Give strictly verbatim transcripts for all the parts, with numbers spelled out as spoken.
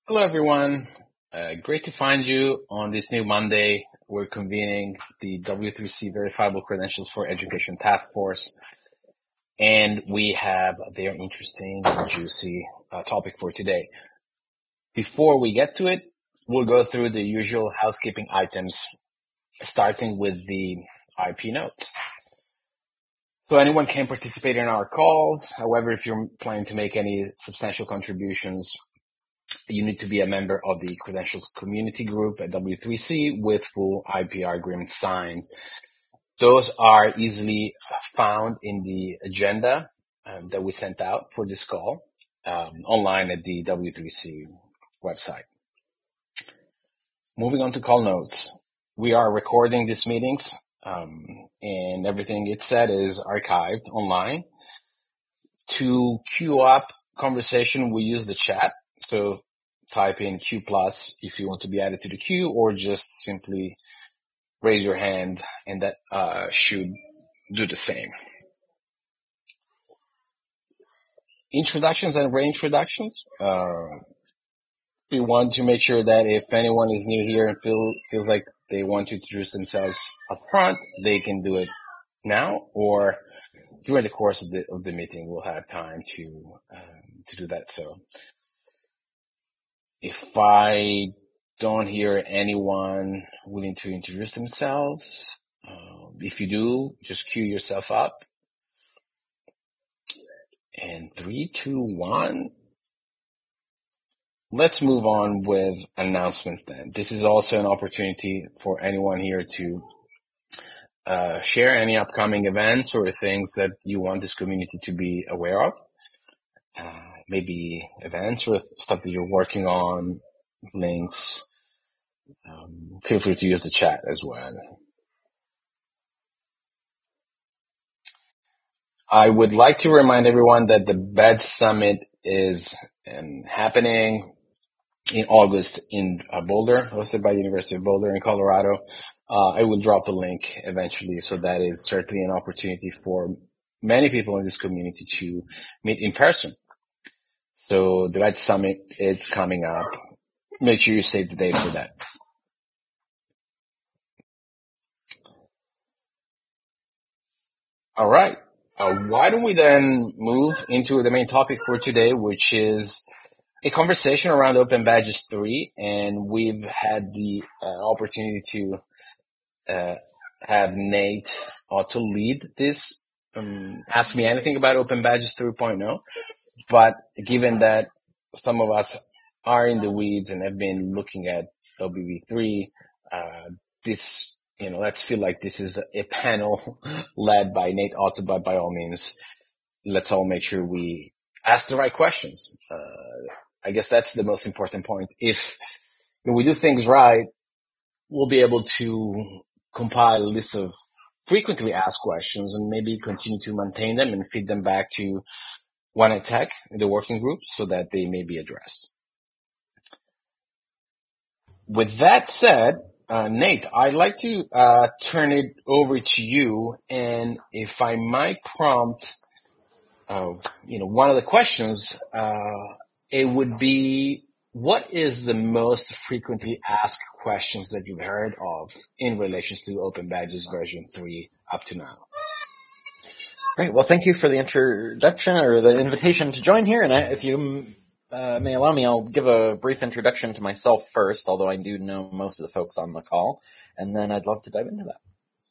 Hello, everyone. Uh, great to find you on this new Monday. We're convening the W three C Verifiable Credentials for Education Task Force, and we have a very interesting and juicy uh, topic for today. Before we get to it, we'll go through the usual housekeeping items, starting with the I P notes. So anyone can participate in our calls. However, if you're planning to make any substantial contributions, you need to be a member of the credentials community group at W three C with full I P R agreement signs. Those are easily found in the agenda um, that we sent out for this call um, online at the W three C website. Moving on to call notes. We are recording these meetings um, and everything it said is archived online. To queue up conversation, we use the chat. So type in Q plus if you want to be added to the queue, or just simply raise your hand, and that uh, should do the same. Introductions and reintroductions. Uh, we want to make sure that if anyone is new here and feel, feels like they want to introduce themselves up front, they can do it now, or during the course of the, of the meeting, we'll have time to um, to do that. So if I don't hear anyone willing to introduce themselves, uh, if you do, just queue yourself up. And three, two, one. Let's move on with announcements then. This is also an opportunity for anyone here to uh, share any upcoming events or things that you want this community to be aware of. Uh, maybe events or stuff that you're working on, links. Um, feel free to use the chat as well. I would like to remind everyone that the Badge Summit is um, happening in August in uh, Boulder, hosted by the University of Boulder in Colorado. Uh, I will drop a link eventually, so that is certainly an opportunity for many people in this community to meet in person. So the Badge Summit is coming up. Make sure you save the date for that. All right. Uh, why don't we then move into the main topic for today, which is a conversation around Open Badges three, and we've had the uh, opportunity to uh, have Nate Otto lead this. Um, ask me anything about Open Badges three point oh, but given that some of us are in the weeds and have been looking at O B B three, uh, this, you know, let's feel like this is a panel led by Nate Otto, but by all means, let's all make sure we ask the right questions. Uh, I guess that's the most important point. If we do things right, we'll be able to compile a list of frequently asked questions and maybe continue to maintain them and feed them back to One Ed Tech, the working group, so that they may be addressed. With that said, uh, Nate, I'd like to uh, turn it over to you, and if I might prompt, uh, you know, one of the questions, uh, it would be, what is the most frequently asked questions that you've heard of in relation to Open Badges version three up to now? Great. Well, thank you for the introduction or the invitation to join here. And I, if you uh, may allow me, I'll give a brief introduction to myself first, although I do know most of the folks on the call. And then I'd love to dive into that.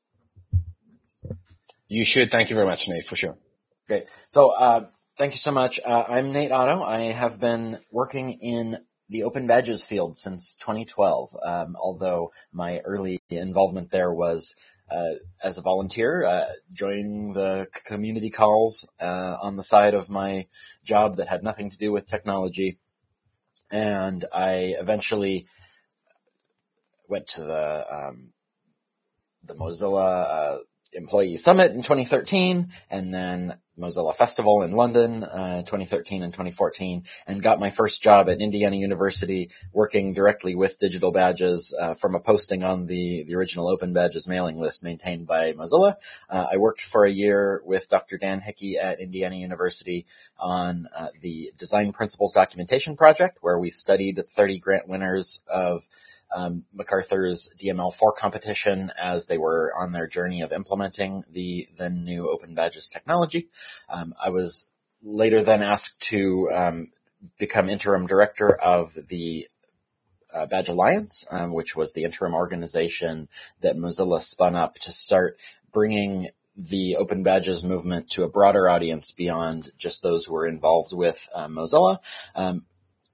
You should. Thank you very much, Nate, for sure. Great. So uh, thank you so much. Uh, I'm Nate Otto. I have been working in the Open Badges field since twenty twelve, um, although my early involvement there was Uh, as a volunteer, uh, joining the community calls uh, on the side of my job that had nothing to do with technology. And I eventually went to the um, the Mozilla uh, Employee Summit in twenty thirteen, and then Mozilla Festival in London, uh, twenty thirteen and twenty fourteen, and got my first job at Indiana University working directly with digital badges, uh, from a posting on the, the original Open Badges mailing list maintained by Mozilla. Uh, I worked for a year with Doctor Dan Hickey at Indiana University on uh, the Design Principles Documentation Project, where we studied thirty grant winners of Um, MacArthur's D M L four competition as they were on their journey of implementing the then new Open Badges technology. Um, I was later then asked to um, become interim director of the uh, Badge Alliance, um, which was the interim organization that Mozilla spun up to start bringing the Open Badges movement to a broader audience beyond just those who were involved with uh, Mozilla. Um,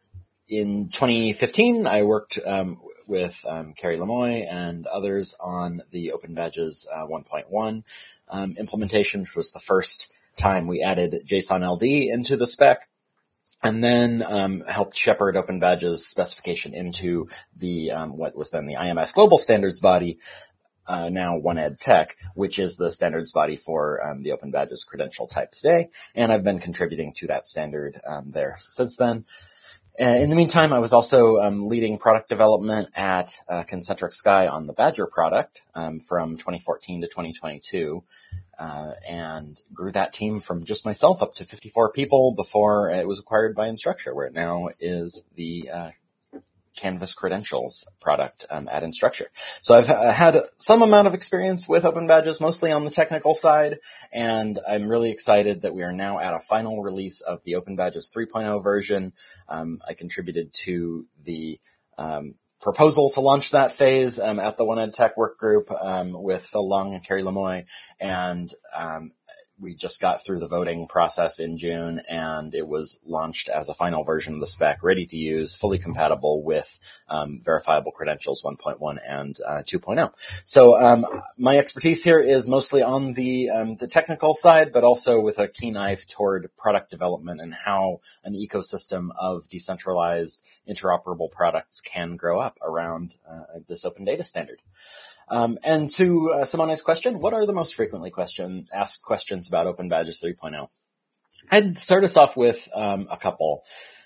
in twenty fifteen, I worked um, with um, Carrie Lemoy and others on the Open Badges uh, one point one um, implementation, which was the first time we added JSON L D into the spec, and then um, helped shepherd Open Badges specification into the um, what was then the I M S Global Standards body, uh, now OneEdTech, which is the standards body for um, the Open Badges credential type today, and I've been contributing to that standard um, there since then. Uh, in the meantime, I was also um, leading product development at uh, Concentric Sky on the Badger product um, from twenty fourteen to twenty twenty-two, uh, and grew that team from just myself up to fifty-four people before it was acquired by Instructure, where it now is the uh, Canvas Credentials product um, at Instructure. So I've uh, had some amount of experience with Open Badges, mostly on the technical side, and I'm really excited that we are now at a final release of the Open Badges three point oh version. Um, I contributed to the um, proposal to launch that phase um, at the OneEdTech work group um, with Phil Lung and Carrie Lemoy, and um, we just got through the voting process in June, and it was launched as a final version of the spec, ready to use, fully compatible with um, verifiable credentials one point one and uh, two point oh. So um, my expertise here is mostly on the um, the technical side, but also with a keen eye toward product development and how an ecosystem of decentralized interoperable products can grow up around uh, this open data standard. Um, and to uh, Simone's question, what are the most frequently question, asked questions about Open Badges three point oh? I'd start us off with um, a couple,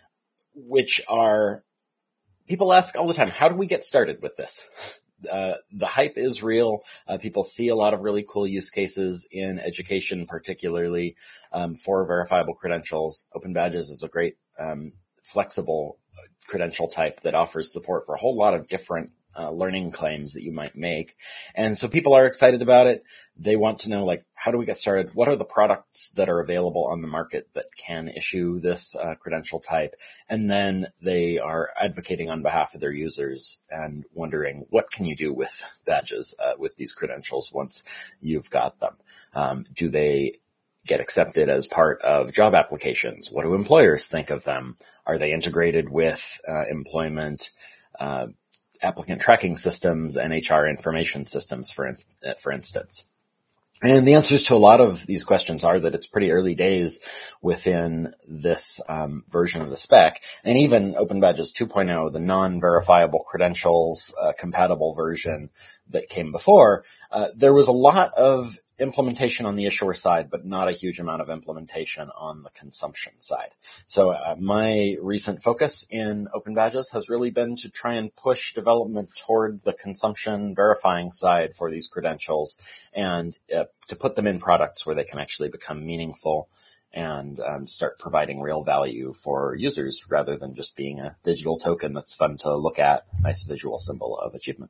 which are, people ask all the time, how do we get started with this? Uh, the hype is real. Uh, people see a lot of really cool use cases in education, particularly um, for verifiable credentials. Open Badges is a great um, flexible credential type that offers support for a whole lot of different Uh, learning claims that you might make. And so people are excited about it. They want to know, like, how do we get started? What are the products that are available on the market that can issue this uh, credential type? And then they are advocating on behalf of their users and wondering, what can you do with badges, uh, with these credentials once you've got them? Um, do they get accepted as part of job applications? What do employers think of them? Are they integrated with uh, employment uh applicant tracking systems and H R information systems, for in, for instance? And the answers to a lot of these questions are that it's pretty early days within this um, version of the spec. And even Open Badges two point oh, the non-verifiable credentials uh, compatible version that came before, uh, there was a lot of implementation on the issuer side, but not a huge amount of implementation on the consumption side. So uh, my recent focus in Open Badges has really been to try and push development toward the consumption verifying side for these credentials, and uh, to put them in products where they can actually become meaningful and um, start providing real value for users rather than just being a digital token that's fun to look at, nice visual symbol of achievement.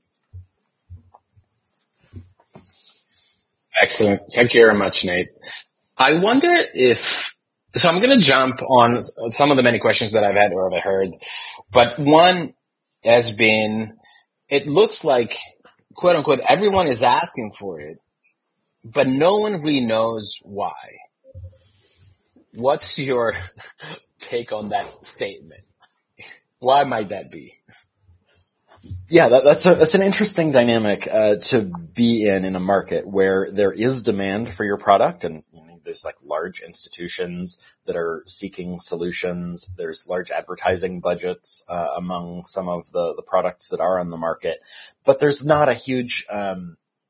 Excellent. Thank you very much, Nate. I wonder if, so I'm going to jump on some of the many questions that I've had or I've heard, but one has been, it looks like, quote unquote, everyone is asking for it, but no one really knows why. What's your take on that statement? Why might that be? Yeah, that, that's a, that's an interesting dynamic uh, to be in in a market where there is demand for your product, and you know, there's like large institutions that are seeking solutions. There's large advertising budgets uh, among some of the, the products that are on the market, but there's not a huge um,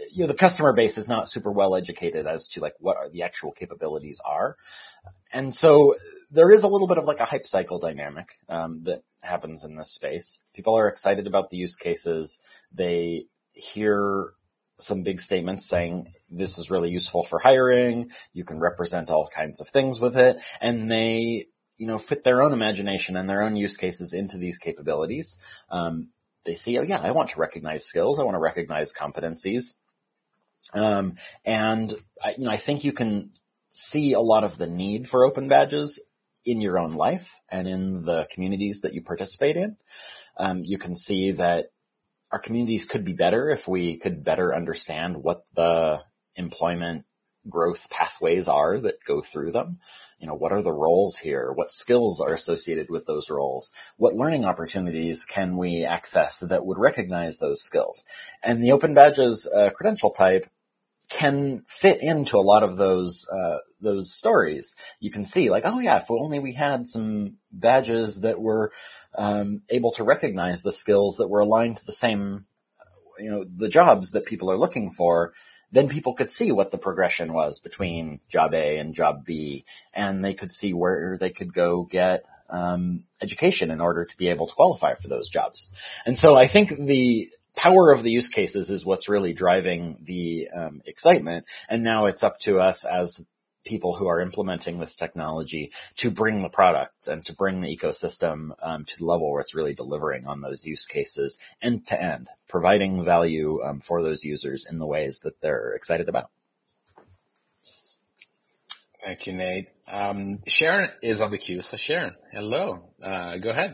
you know, the customer base is not super well educated as to like what are the actual capabilities are. And so there is a little bit of like a hype cycle dynamic um, that happens in this space. People are excited about the use cases. They hear some big statements saying this is really useful for hiring. You can represent all kinds of things with it. And they, you know, fit their own imagination and their own use cases into these capabilities. Um, they see, oh yeah, I want to recognize skills. I want to recognize competencies. Um, and I, you know, I think you can see a lot of the need for open badges in your own life and in the communities that you participate in. Um, you can see that our communities could be better if we could better understand what the employment growth pathways are that go through them. You know, what are the roles here? What skills are associated with those roles? What learning opportunities can we access that would recognize those skills? And the Open Badges uh, credential type can fit into a lot of those, uh, those stories. You can see like, oh yeah, if only we had some badges that were, um, able to recognize the skills that were aligned to the same, you know, the jobs that people are looking for, then people could see what the progression was between job A and job B, and they could see where they could go get, um, education in order to be able to qualify for those jobs. And so I think the power of the use cases is what's really driving the um, excitement. And now it's up to us as people who are implementing this technology to bring the products and to bring the ecosystem um, to the level where it's really delivering on those use cases end to end, providing value um, for those users in the ways that they're excited about. Thank you, Nate. Um, Sharon is on the queue. So Sharon, hello. Uh, go ahead.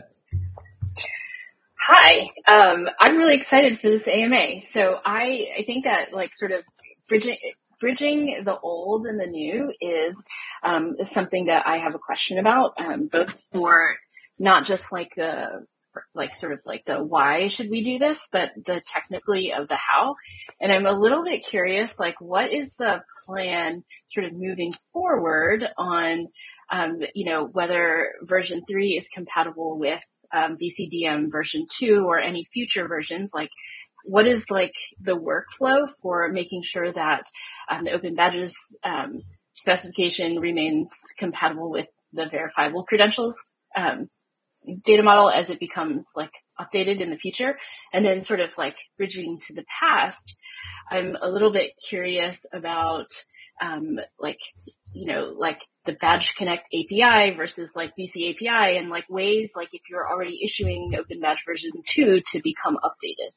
Hi, um, I'm really excited for this A M A. So I, I think that like sort of bridging, bridging the old and the new is, um, is something that I have a question about, um, both for not just like the, like sort of like the why should we do this, but the technically of the how. And I'm a little bit curious, like what is the plan sort of moving forward on, um, you know, whether version three is compatible with Um, V C D M version two or any future versions, like what is like the workflow for making sure that um, the Open Badges um, specification remains compatible with the verifiable credentials um, data model as it becomes like updated in the future? And then sort of like bridging to the past, I'm a little bit curious about um, like, you know, like the Badge Connect A P I versus like V C A P I and like ways like if you're already issuing Open Badge version two to become updated.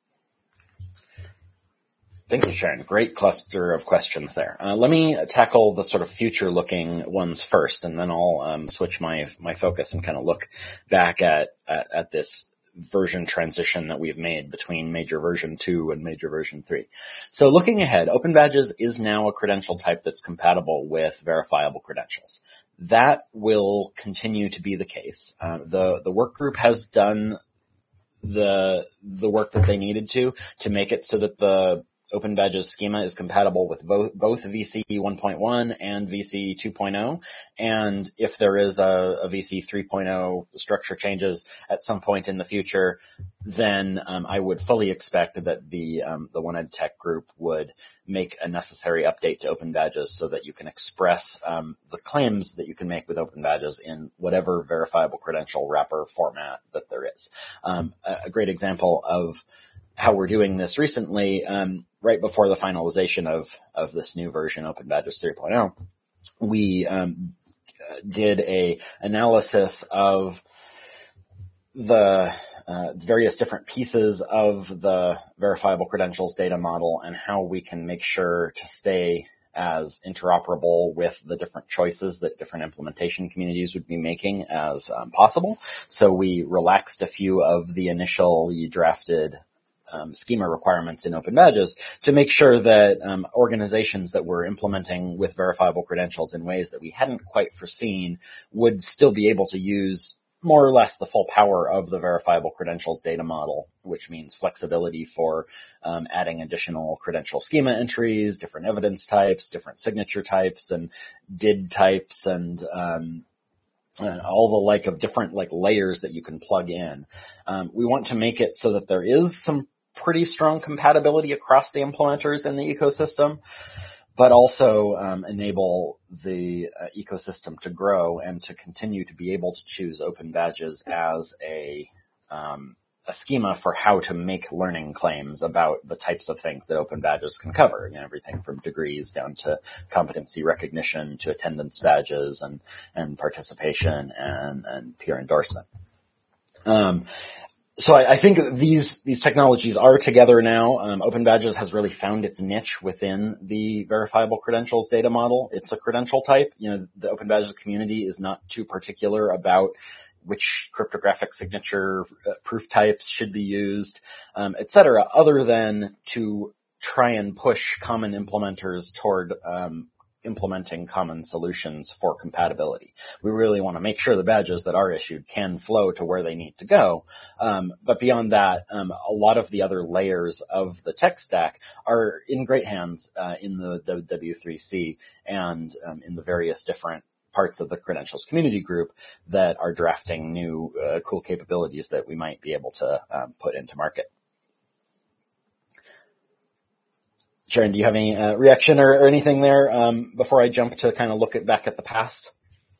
Thank you, Sharon. Great cluster of questions there. Uh, let me tackle the sort of future-looking ones first, and then I'll um, switch my my focus and kind of look back at, at at this version transition that we've made between major version two and major version three. So looking ahead, Open Badges is now a credential type that's compatible with verifiable credentials. That will continue to be the case. Uh, the the work group has done the the work that they needed to to make it so that the Open Badges schema is compatible with both, both V C one point one and V C two point oh. And if there is a, a V C three point oh structure changes at some point in the future, then um, I would fully expect that the um, the One Ed Tech group would make a necessary update to Open Badges so that you can express um, the claims that you can make with Open Badges in whatever verifiable credential wrapper format that there is. Um, a, a great example of how we're doing this recently, um, right before the finalization of, of this new version, Open Badges three point oh, we um, did a analysis of the uh, various different pieces of the verifiable credentials data model and how we can make sure to stay as interoperable with the different choices that different implementation communities would be making as um, possible. So we relaxed a few of the initially drafted Um, schema requirements in Open Badges to make sure that um, organizations that were implementing with verifiable credentials in ways that we hadn't quite foreseen would still be able to use more or less the full power of the verifiable credentials data model, which means flexibility for um, adding additional credential schema entries, different evidence types, different signature types, and D I D types, and um, and all the like of different like layers that you can plug in. Um, we want to make it so that there is some pretty strong compatibility across the implementers in the ecosystem, but also um, enable the uh, ecosystem to grow and to continue to be able to choose Open Badges as a um, a schema for how to make learning claims about the types of things that Open Badges can cover, you know, everything from degrees down to competency recognition to attendance badges and, and participation and, and peer endorsement. Um, so I, I think these, these technologies are together now. Um, Open Badges has really found its niche within the verifiable credentials data model. It's a credential type. You know, the Open Badges community is not too particular about which cryptographic signature uh, proof types should be used, um, et cetera, other than to try and push common implementers toward um, implementing common solutions for compatibility. We really want to make sure the badges that are issued can flow to where they need to go. Um, but beyond that, um, a lot of the other layers of the tech stack are in great hands uh, in the W three C and um, in the various different parts of the credentials community group that are drafting new uh, cool capabilities that we might be able to um, put into market. Sharon, do you have any uh, reaction or, or anything there um, before I jump to kind of look at, back at the past?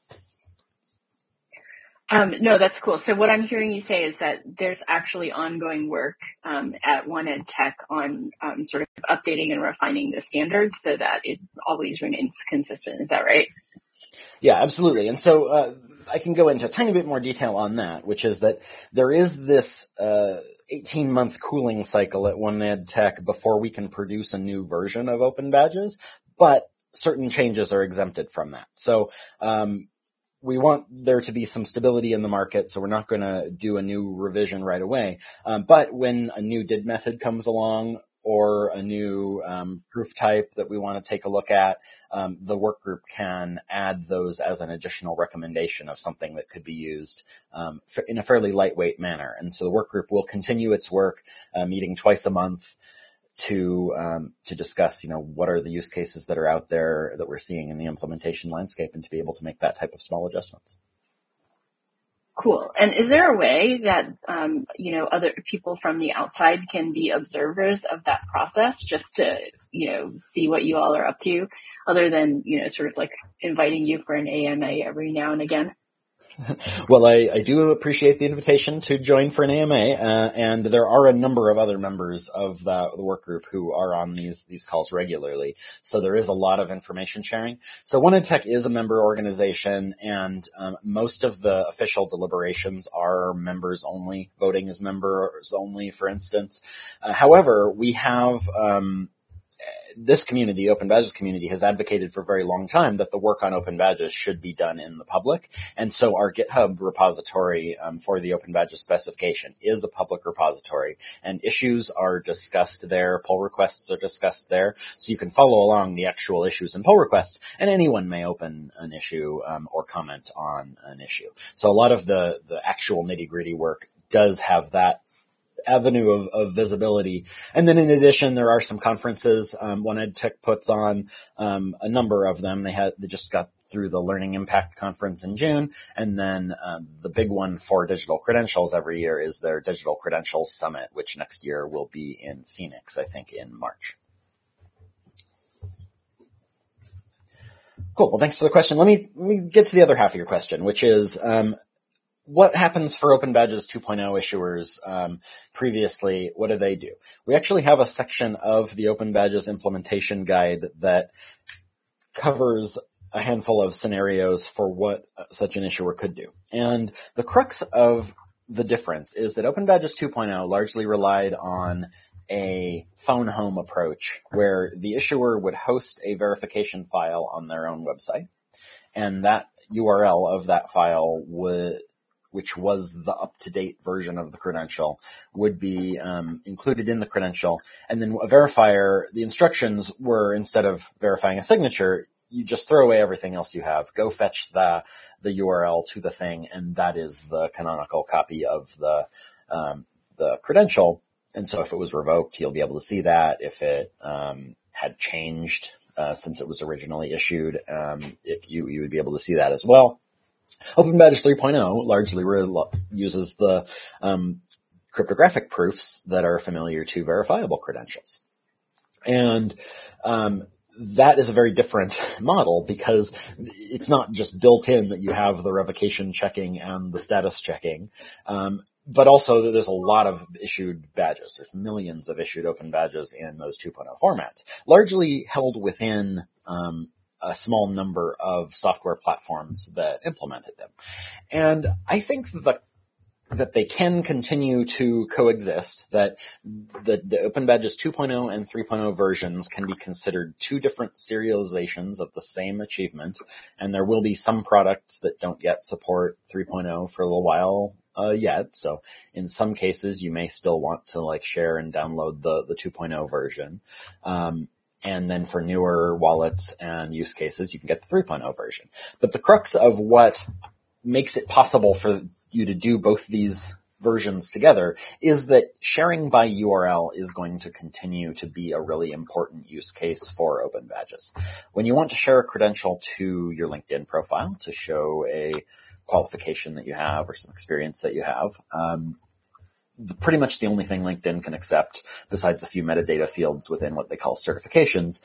Um, no, that's cool. So what I'm hearing you say is that there's actually ongoing work um, at OneEd Tech on um, sort of updating and refining the standards so that it always remains consistent. Is that right? Yeah, absolutely. And so uh, I can go into a tiny bit more detail on that, which is that there is this uh, eighteen-month cooling cycle at OneEd Tech before we can produce a new version of Open Badges, but certain changes are exempted from that. So um, we want there to be some stability in the market, so we're not going to do a new revision right away. Um, but when a new D I D method comes along, or a new um, proof type that we want to take a look at, um, the work group can add those as an additional recommendation of something that could be used um, in a fairly lightweight manner. And so the work group will continue its work, uh, meeting twice a month to um, to discuss, you know, what are the use cases that are out there that we're seeing in the implementation landscape, and to be able to make that type of small adjustments. Cool. And is there a way that, um, you know, other people from the outside can be observers of that process just to, you know, see what you all are up to, other than, you know, sort of like inviting you for an A M A every now and again? Well, I, I do appreciate the invitation to join for an A M A, uh, and there are a number of other members of the, the work group who are on these these calls regularly. So there is a lot of information sharing. So OneEd Tech is a member organization, and um, most of the official deliberations are members only. Voting is members only, for instance. Uh, however, we have um, this community, Open Badges community, has advocated for a very long time that the work on Open Badges should be done in the public. And so our GitHub repository um, for the Open Badges specification is a public repository, and issues are discussed there. Pull requests are discussed there. So you can follow along the actual issues and pull requests, and anyone may open an issue um, or comment on an issue. So a lot of the, the actual nitty-gritty work does have that avenue of, of visibility. And then in addition, there are some conferences. Um, OneEd Tech puts on um, a number of them. They had they just got through the Learning Impact Conference in June. And then um, the big one for digital credentials every year is their Digital Credentials Summit, which next year will be in Phoenix, I think, in March. Cool. Well, thanks for the question. Let me, let me get to the other half of your question, which is, um, what happens for Open Badges two point oh issuers um, previously? What do they do? We actually have a section of the Open Badges implementation guide that covers a handful of scenarios for what such an issuer could do. And the crux of the difference is that Open Badges two point oh largely relied on a phone home approach, where the issuer would host a verification file on their own website, and that U R L of that file would which was the up-to-date version of the credential, would be um, included in the credential. And then a verifier, the instructions were, instead of verifying a signature, you just throw away everything else you have, go fetch the the U R L to the thing, and that is the canonical copy of the um, the credential. And so if it was revoked, you'll be able to see that. If it um, had changed uh, since it was originally issued, um, it, you, you would be able to see that as well. Open Badges three point oh largely re- uses the um, cryptographic proofs that are familiar to verifiable credentials. And um, that is a very different model because it's not just built in that you have the revocation checking and the status checking, um, but also there's a lot of issued badges. There's millions of issued open badges in those two point oh formats, largely held within um, a small number of software platforms that implemented them. And I think the that they can continue to coexist, that the, the Open Badges two point oh and three point oh versions can be considered two different serializations of the same achievement, and there will be some products that don't yet support three point oh for a little while uh, yet, so in some cases you may still want to like share and download the, the two point oh version. Um, and then for newer wallets and use cases, you can get the three point oh version. But the crux of what makes it possible for you to do both these versions together is that sharing by U R L is going to continue to be a really important use case for Open Badges. When you want to share a credential to your LinkedIn profile to show a qualification that you have or some experience that you have, um, the, pretty much the only thing LinkedIn can accept, besides a few metadata fields within what they call certifications,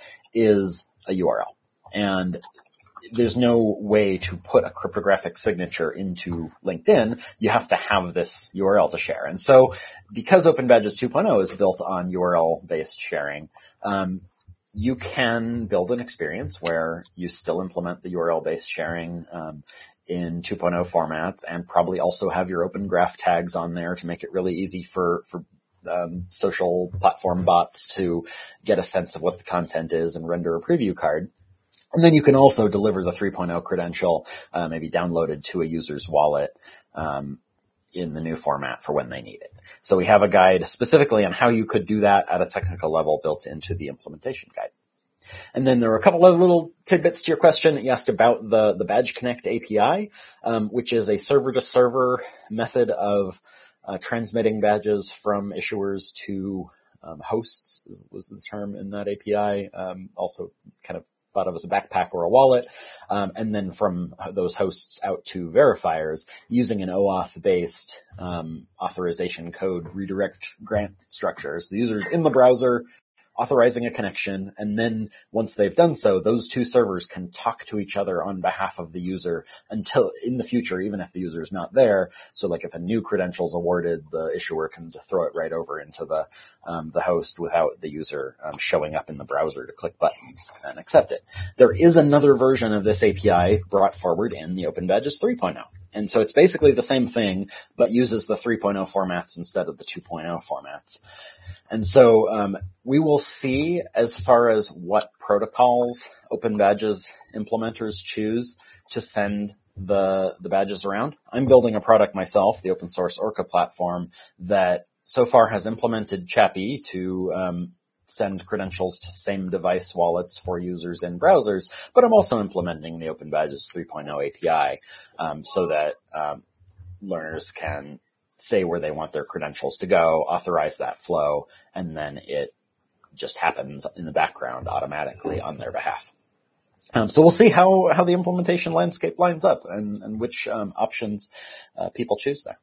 is a U R L. And there's no way to put a cryptographic signature into LinkedIn. You have to have this U R L to share. And so because Open Badges two point oh is built on U R L-based sharing, um, you can build an experience where you still implement the U R L-based sharing um, in two point oh formats, and probably also have your Open Graph tags on there to make it really easy for, for um, social platform bots to get a sense of what the content is and render a preview card. And then you can also deliver the three point oh credential, uh, maybe downloaded to a user's wallet, um, in the new format for when they need it. So we have a guide specifically on how you could do that at a technical level built into the implementation guide. And then there are a couple of little tidbits to your question. You asked about the, the Badge Connect A P I, um, which is a server to server method of, uh, transmitting badges from issuers to, um, hosts is, was the term in that A P I. Um, also kind of thought of as a backpack or a wallet, um, and then from those hosts out to verifiers using an OAuth-based um, authorization code redirect grant structures. The user's in the browser authorizing a connection, and then once they've done so, those two servers can talk to each other on behalf of the user until in the future, even if the user is not there. So like if a new credential is awarded, the issuer can throw it right over into the um, the host without the user um, showing up in the browser to click buttons and accept it. There is another version of this A P I brought forward in the Open Badges three point oh. And so it's basically the same thing, but uses the three point oh formats instead of the two point oh formats. And so um, we will see as far as what protocols Open Badges implementers choose to send the, the badges around. I'm building a product myself, the open source Orca platform, that so far has implemented Chappy to um, send credentials to same device wallets for users in browsers, but I'm also implementing the Open Badges three point oh A P I um, so that um, learners can say where they want their credentials to go, authorize that flow, and then it just happens in the background automatically on their behalf. Um, so we'll see how, how the implementation landscape lines up and, and which um, options uh, people choose there.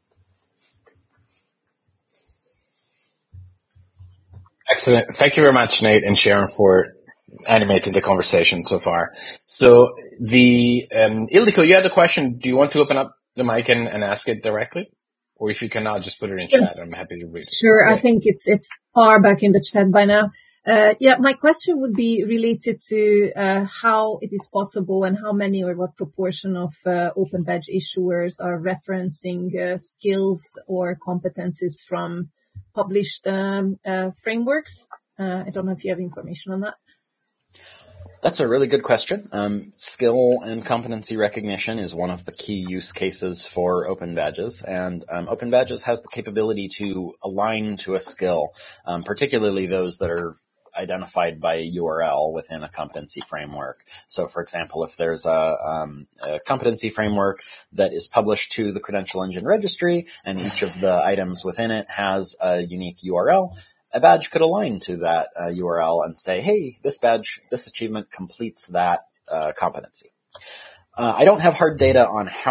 Excellent. Thank you very much, Nate and Sharon, for animating the conversation so far. So the um, Ildiko, you had a question. Do you want to open up the mic and, and ask it directly? Or if you cannot, just put it in chat. I'm happy to read it. Sure. Okay. I think it's it's far back in the chat by now. Uh, yeah, my question would be related to uh, how it is possible and how many or what proportion of uh, Open Badge issuers are referencing uh, skills or competencies from published um, uh, frameworks. Uh, I don't know if you have information on that. That's a really good question. Um, skill and competency recognition is one of the key use cases for Open Badges, and um, Open Badges has the capability to align to a skill, um, particularly those that are identified by a U R L within a competency framework. So, for example, if there's a, um, a competency framework that is published to the Credential Engine Registry, and each of the items within it has a unique U R L, a badge could align to that uh, U R L and say, hey, this badge, this achievement completes that uh, competency. Uh, I don't have hard data on how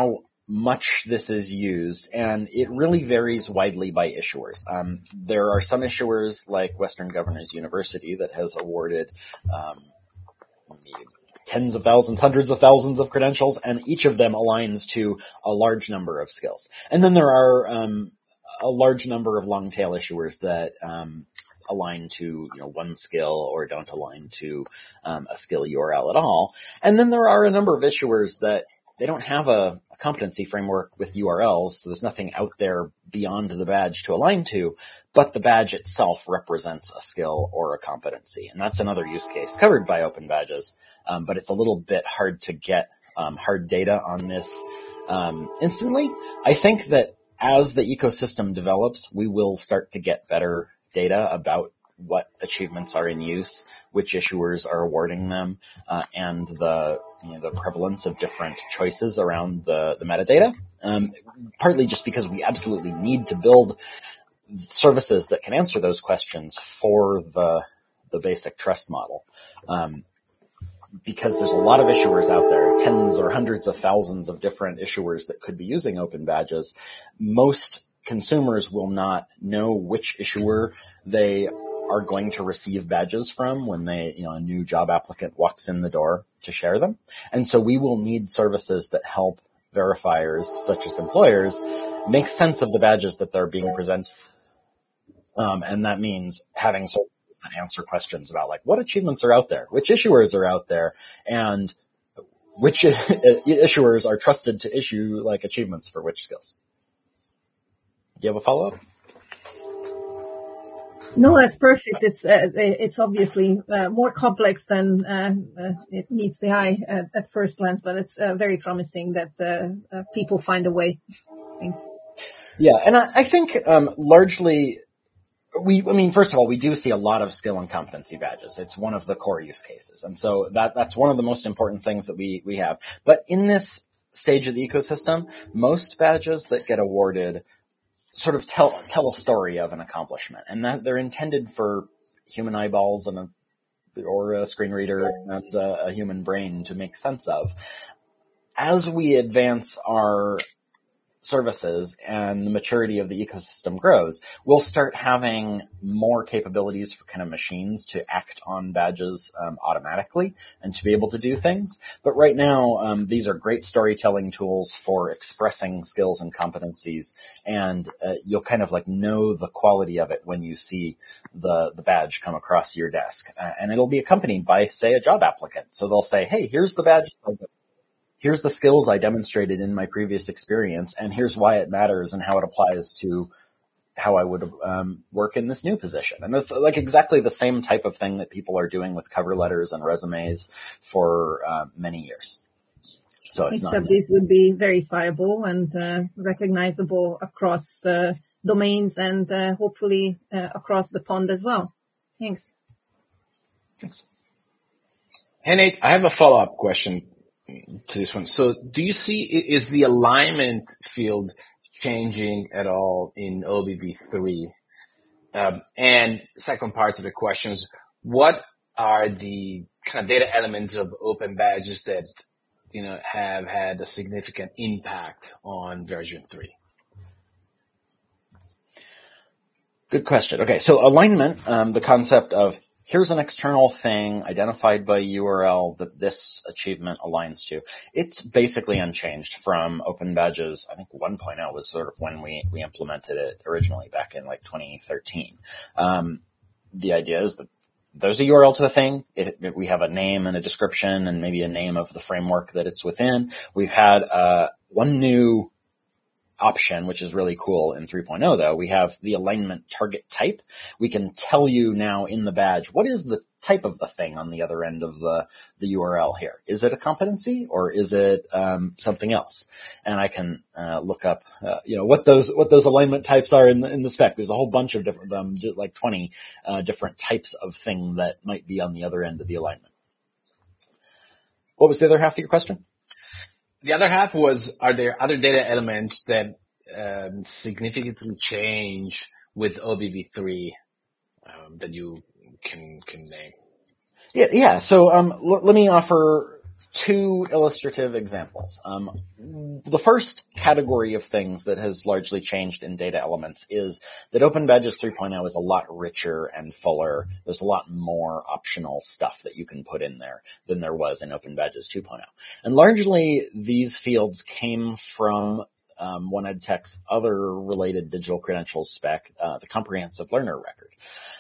much this is used, and it really varies widely by issuers. Um, there are some issuers like Western Governors University that has awarded um, tens of thousands, hundreds of thousands of credentials, and each of them aligns to a large number of skills. And then there are um, a large number of long tail issuers that um, align to, you know, one skill or don't align to um, a skill U R L at all. And then there are a number of issuers that they don't have a, a competency framework with U R Ls, so there's nothing out there beyond the badge to align to, but the badge itself represents a skill or a competency. And that's another use case covered by Open Badges, um, but it's a little bit hard to get um, hard data on this um, instantly. I think that as the ecosystem develops, we will start to get better data about what achievements are in use, which issuers are awarding them, uh, and the you know, the prevalence of different choices around the, the metadata. Um, partly just because we absolutely need to build services that can answer those questions for the the basic trust model. Um, because there's a lot of issuers out there, tens or hundreds of thousands of different issuers that could be using Open Badges. Most consumers will not know which issuer they are going to receive badges from when they, you know, a new job applicant walks in the door to share them. And so we will need services that help verifiers, such as employers, make sense of the badges that they're being presented. Um, and that means having services that answer questions about, like, what achievements are out there, which issuers are out there, and which issuers are trusted to issue, like, achievements for which skills. Do you have a follow-up? No, that's perfect. It's uh, it's obviously uh, more complex than uh, uh, it meets the eye at, at first glance, but it's uh, very promising that uh, uh, people find a way. Thanks. Yeah, and I, I think um, largely we. I mean, first of all, we do see a lot of skill and competency badges. It's one of the core use cases, and so that that's one of the most important things that we we have. But in this stage of the ecosystem, most badges that get awarded sort of tell tell a story of an accomplishment, and that they're intended for human eyeballs and a, or a screen reader and a, a human brain to make sense of. As we advance our services and the maturity of the ecosystem grows, we'll start having more capabilities for kind of machines to act on badges um, automatically and to be able to do things. But right now, um, these are great storytelling tools for expressing skills and competencies, and uh, you'll kind of like know the quality of it when you see the, the badge come across your desk. Uh, and it'll be accompanied by, say, a job applicant. So they'll say, hey, here's the badge. Here's the skills I demonstrated in my previous experience, and here's why it matters and how it applies to how I would um, work in this new position. And that's like exactly the same type of thing that people are doing with cover letters and resumes for uh, many years. So it's Except not. these would be verifiable and uh, recognizable across uh, domains and uh, hopefully uh, across the pond as well. Thanks. Thanks. Hey, Nate, I have a follow-up question to this one. So do you see, is the alignment field changing at all in O B V three? Um, and second part to the question is, what are the kind of data elements of Open Badges that, you know, have had a significant impact on version three? Good question. Okay, so alignment, um, the concept of here's an external thing identified by U R L that this achievement aligns to. It's basically unchanged from Open Badges. I think one point oh was sort of when we, we implemented it originally back in like twenty thirteen. Um, the idea is that there's a U R L to the thing. It, it, we have a name and a description and maybe a name of the framework that it's within. We've had uh, one new option, which is really cool in three point oh though. We have the alignment target type. We can tell you now in the badge, what is the type of the thing on the other end of the, the U R L here? Is it a competency or is it um, something else? And I can uh, look up, uh, you know, what those what those alignment types are in the, in the spec. There's a whole bunch of different, um, like twenty uh, different types of thing that might be on the other end of the alignment. What was the other half of your question? The other half was, are there other data elements that um, significantly change with O B V three um, that you can can name? Yeah, yeah. So um, l- let me offer two illustrative examples. Um, the first category of things that has largely changed in data elements is that OpenBadges three point oh is a lot richer and fuller. There's a lot more optional stuff that you can put in there than there was in OpenBadges two point oh. And largely these fields came from um, OneEdTech's other related digital credentials spec, uh, the Comprehensive Learner Record.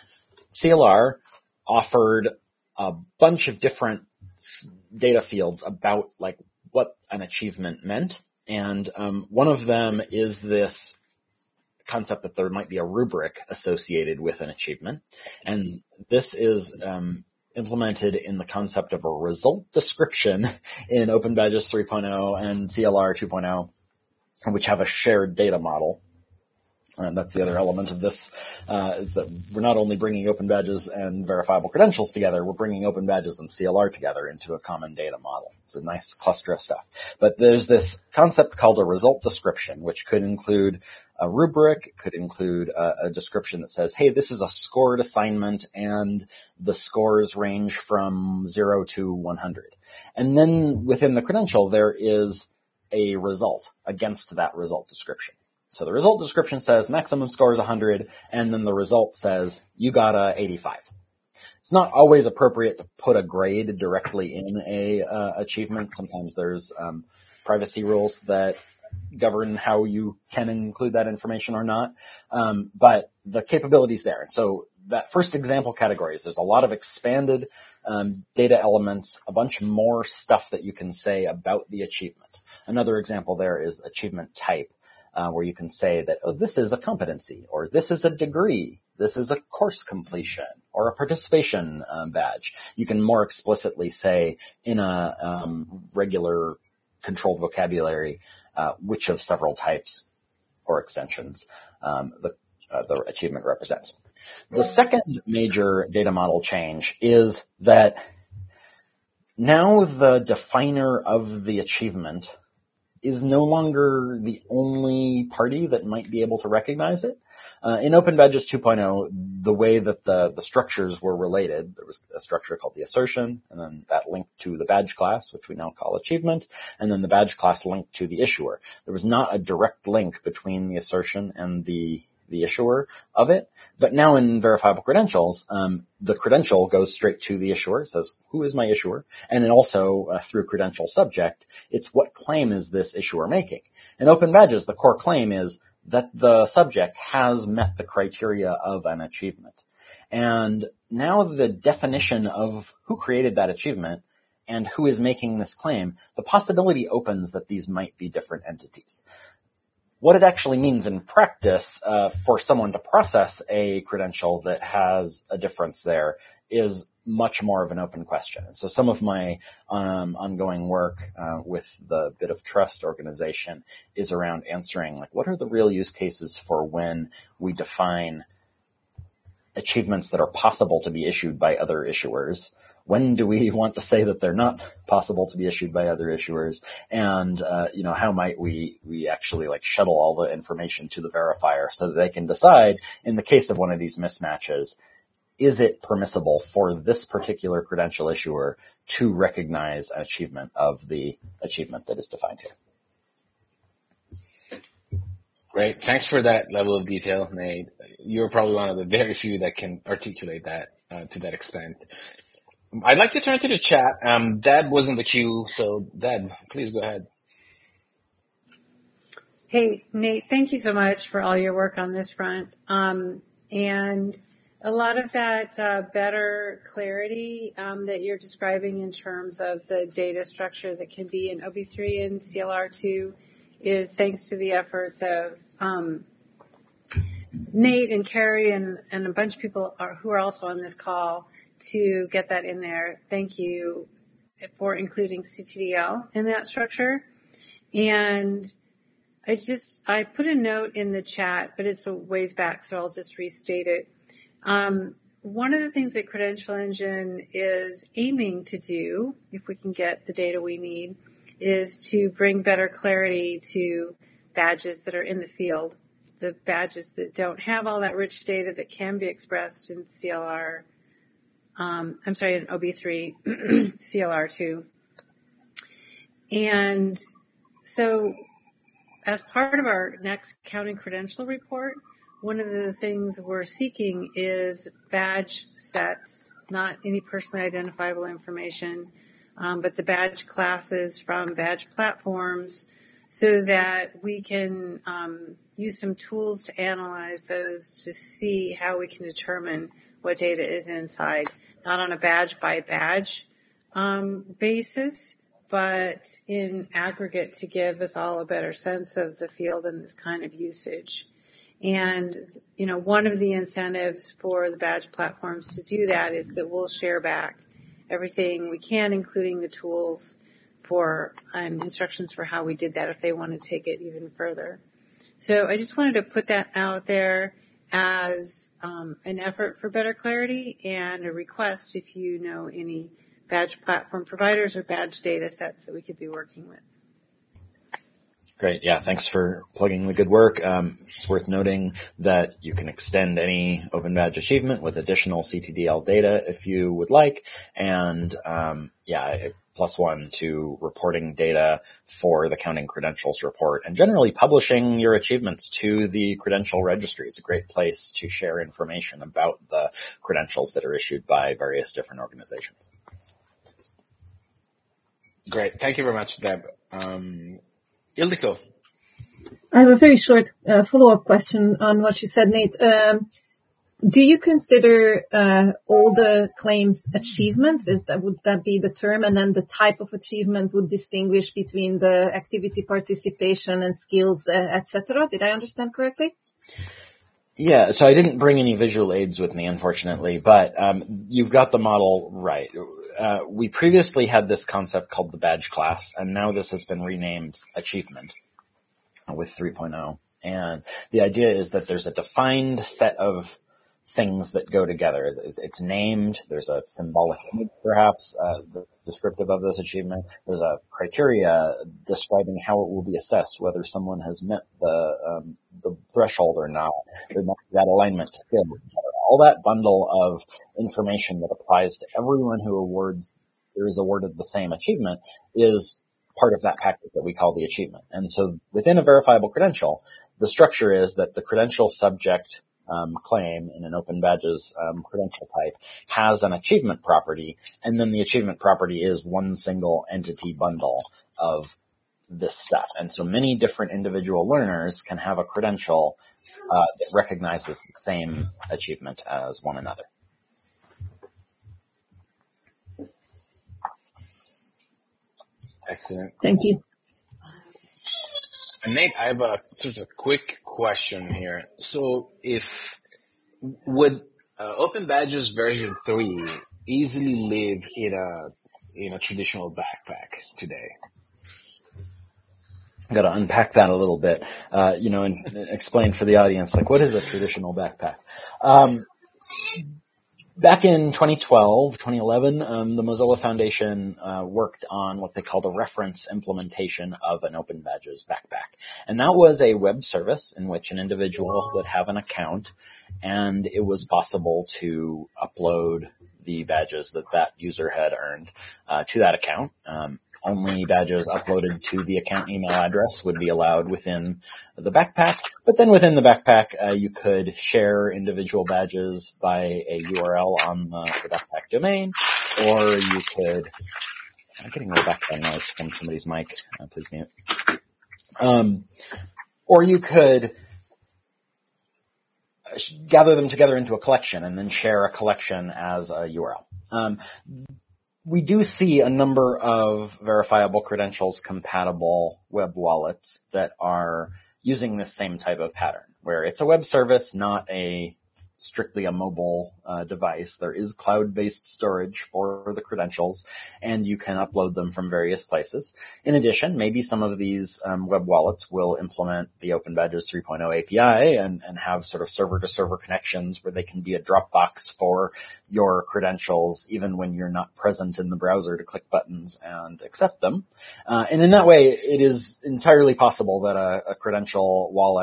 C L R offered a bunch of different data fields about like what an achievement meant. And um, one of them is this concept that there might be a rubric associated with an achievement. And this is um, implemented in the concept of a result description in OpenBadges three point oh and C L R two point oh, which have a shared data model. And that's the other element of this, uh, is that we're not only bringing OpenBadges and verifiable credentials together, we're bringing OpenBadges and C L R together into a common data model. It's a nice cluster of stuff. But there's this concept called a result description, which could include a rubric, could include a, a description that says, hey, this is a scored assignment and the scores range from zero to one hundred. And then within the credential, there is a result against that result description. So the result description says maximum score is one hundred, and then the result says you got a eighty-five. It's not always appropriate to put a grade directly in a uh, achievement. Sometimes there's um, privacy rules that govern how you can include that information or not. Um, but the capability's there. And so that first example category is there's a lot of expanded um, data elements, a bunch more stuff that you can say about the achievement. Another example there is achievement type. Uh, where you can say that, oh, this is a competency, or this is a degree, this is a course completion, or a participation um, badge. You can more explicitly say in a um, regular controlled vocabulary uh, which of several types or extensions um, the, uh, the achievement represents. The second major data model change is that now the definer of the achievement is no longer the only party that might be able to recognize it. Uh, in OpenBadges two point oh, the way that the, the structures were related, there was a structure called the assertion, and then that linked to the badge class, which we now call achievement, and then the badge class linked to the issuer. There was not a direct link between the assertion and the the issuer of it. But now in verifiable credentials, um, the credential goes straight to the issuer. It says, who is my issuer? And then also uh, through credential subject, it's what claim is this issuer making? In OpenBadges, the core claim is that the subject has met the criteria of an achievement. And now the definition of who created that achievement and who is making this claim, the possibility opens that these might be different entities. What it actually means in practice uh, for someone to process a credential that has a difference there is much more of an open question. And so some of my um, ongoing work uh, with the Bit of Trust organization is around answering, like, what are the real use cases for when we define achievements that are possible to be issued by other issuers? When do we want to say that they're not possible to be issued by other issuers? And, uh, you know, how might we, we actually like shuttle all the information to the verifier so that they can decide in the case of one of these mismatches, is it permissible for this particular credential issuer to recognize an achievement of the achievement that is defined here? Great. Thanks for that level of detail, Nate. You're probably one of the very few that can articulate that uh, to that extent. I'd like to turn to the chat. Um, Deb was in the queue, so Deb, please go ahead. Hey, Nate, thank you so much for all your work on this front. Um, and a lot of that uh, better clarity um, that you're describing in terms of the data structure that can be in O B three and C L R two is thanks to the efforts of um, Nate and Carrie and, and a bunch of people are, who are also on this call to get that in there. Thank you for including C T D L in that structure. And I just, I put a note in the chat, but it's a ways back, so I'll just restate it. Um, one of the things that Credential Engine is aiming to do, if we can get the data we need, is to bring better clarity to badges that are in the field, the badges that don't have all that rich data that can be expressed in C L R. Um, I'm sorry, in O B three, C L R two. And so as part of our next county credential report, one of the things we're seeking is badge sets, not any personally identifiable information, um, but the badge classes from badge platforms, so that we can um, use some tools to analyze those to see how we can determine what data is inside, not on a badge by badge um, basis, but in aggregate to give us all a better sense of the field and this kind of usage. And, you know, one of the incentives for the badge platforms to do that is that we'll share back everything we can, including the tools for um, instructions for how we did that if they want to take it even further. So I just wanted to put that out there as um, an effort for better clarity and a request if you know any badge platform providers or badge data sets that we could be working with. Great. Yeah. Thanks for plugging the good work. Um, it's worth noting that you can extend any Open Badge achievement with additional C T D L data if you would like. And, um, yeah, plus one to reporting data for the Counting Credentials report, and generally publishing your achievements to the credential registry is a great place to share information about the credentials that are issued by various different organizations. Great. Thank you very much, Deb. Um, Ildiko. I have a very short uh, follow-up question on what you said, Nate. Um, do you consider uh, all the claims achievements? Is that, would that be the term? And then the type of achievement would distinguish between the activity participation and skills, uh, et cetera? Did I understand correctly? Yeah, so I didn't bring any visual aids with me, unfortunately, but um, you've got the model right. Uh, we previously had this concept called the badge class, and now this has been renamed achievement with three point oh. And the idea is that there's a defined set of things that go together. It's, it's named. There's a symbolic image, perhaps, uh, that's descriptive of this achievement. There's a criteria describing how it will be assessed, whether someone has met the um, the threshold or not. There must be that alignment skill. All that bundle of information that applies to everyone who awards or is awarded the same achievement is part of that package that we call the achievement. And so within a verifiable credential, the structure is that the credential subject um, claim in an Open Badges um, credential type has an achievement property, and then the achievement property is one single entity bundle of this stuff. And so many different individual learners can have a credential uh, that recognizes the same achievement as one another. Excellent. Thank you. And Nate, I have a sort of quick question here. So if, would uh, Open Badges version three easily live in a, in a traditional backpack today? I've got to unpack that a little bit, uh, you know, and explain for the audience, like, what is a traditional backpack? Um, back in twenty twelve, twenty eleven, um, the Mozilla Foundation uh, worked on what they called a reference implementation of an Open Badges backpack. And that was a web service in which an individual would have an account, and it was possible to upload the badges that that user had earned uh, to that account. Um, Only badges uploaded to the account email address would be allowed within the backpack. But then within the backpack, uh, you could share individual badges by a U R L on the, the backpack domain, or you could... I'm getting a little background noise from somebody's mic. Uh, please mute. Um, or you could gather them together into a collection and then share a collection as a U R L. Um, We do see a number of verifiable credentials compatible web wallets that are using this same type of pattern, where it's a web service, not a strictly a mobile uh, device. There is cloud-based storage for the credentials, and you can upload them from various places. In addition, maybe some of these um, web wallets will implement the Open Badges three point oh A P I and, and have sort of server-to-server connections where they can be a Dropbox for your credentials, even when you're not present in the browser to click buttons and accept them. Uh, and in that way, it is entirely possible that a, a credential wallet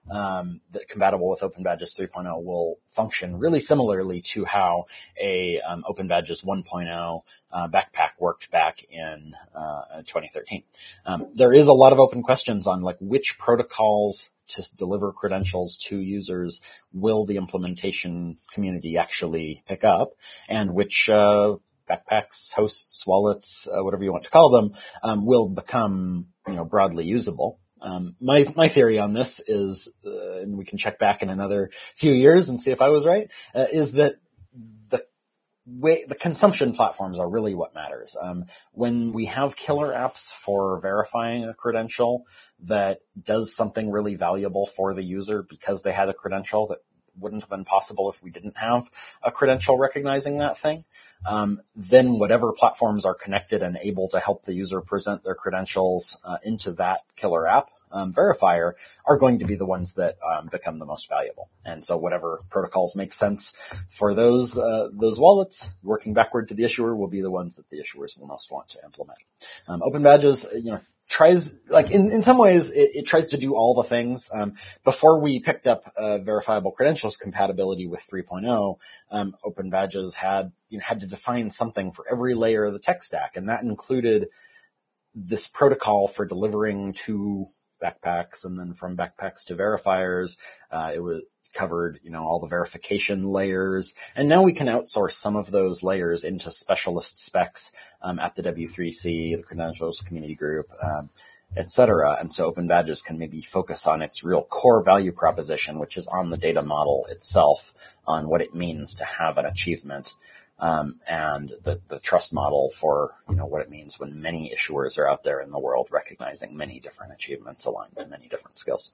um, that compatible with OpenBadges three point oh will function really similarly to how a um, OpenBadges one point oh uh, backpack worked back in uh, twenty thirteen. Um, there is a lot of open questions on like which protocols to deliver credentials to users will the implementation community actually pick up, and which uh, backpacks, hosts, wallets, uh, whatever you want to call them, um, will become, you know, broadly usable. Um, my, my theory on this is, uh, and we can check back in another few years and see if I was right, uh, is that the way, the consumption platforms are really what matters. Um, when we have killer apps for verifying a credential that does something really valuable for the user because they had a credential that wouldn't have been possible if we didn't have a credential recognizing that thing, um, then whatever platforms are connected and able to help the user present their credentials uh, into that killer app um, verifier are going to be the ones that um, become the most valuable. And so whatever protocols make sense for those uh, those wallets, working backward to the issuer, will be the ones that the issuers will most want to implement. Um, OpenBadges, you know, tries, like in, in some ways, it, it tries to do all the things. Um, before we picked up uh, verifiable credentials compatibility with three point oh, um, OpenBadges had, you know, had to define something for every layer of the tech stack. And that included this protocol for delivering to backpacks and then from backpacks to verifiers. Uh, it was covered, you know, all the verification layers. And now we can outsource some of those layers into specialist specs um, at the W three C, the Credentials Community Group, um, et cetera. And so OpenBadges can maybe focus on its real core value proposition, which is on the data model itself, on what it means to have an achievement, um, and the, the trust model for, you know, what it means when many issuers are out there in the world recognizing many different achievements aligned to many different skills.